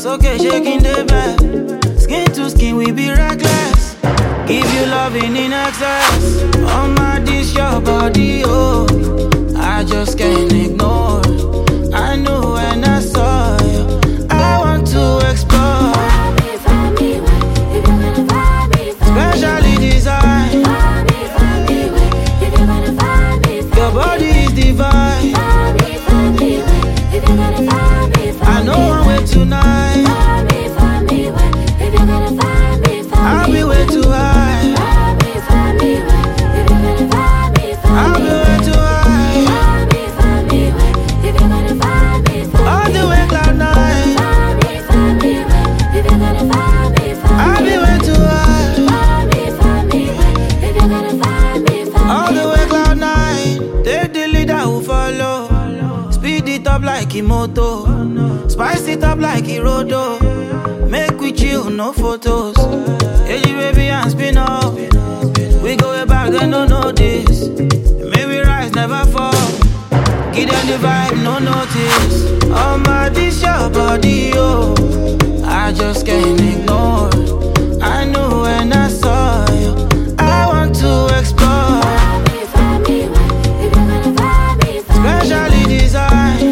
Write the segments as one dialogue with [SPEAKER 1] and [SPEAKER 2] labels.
[SPEAKER 1] okay, shaking the bed. Skin to skin, we be reckless. Give you loving in excess. On my dish, your body, oh. I just can't ignore. I knew when I saw you. I want to explore. Specially designed. Your body is divine. I know I'm way tonight. I'll be way too high. I'll be way too high. All the way cloud nine. I'll be way too high. All the way cloud nine. Take the leader who follow. Speed it up like Imoto. Spice it up like Irodo. Make we chill, no photos. Hey, baby, and spin up. We go way back, they don't know this. Maybe rise, never fall. Give them the vibe, no notice. Oh my, this your body, oh. I just can't ignore. I knew when I saw you. I want to explore. Specially designed.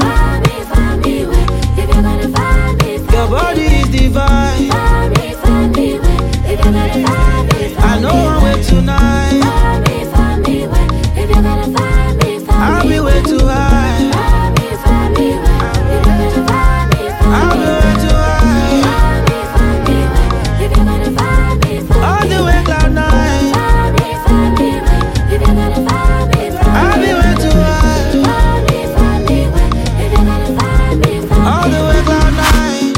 [SPEAKER 1] Your body is divine. I know I'm way tonight. I'll be way too high. I'll be way too high. All the way cloud nine. I'll be way too high. All the way cloud nine.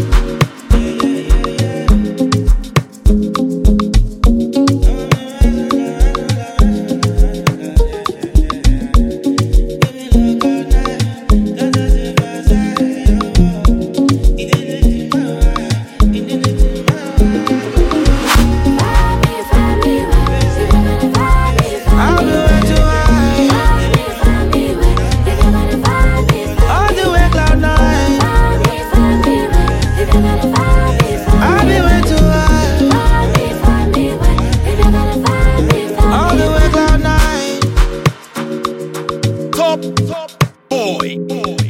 [SPEAKER 2] Top boy.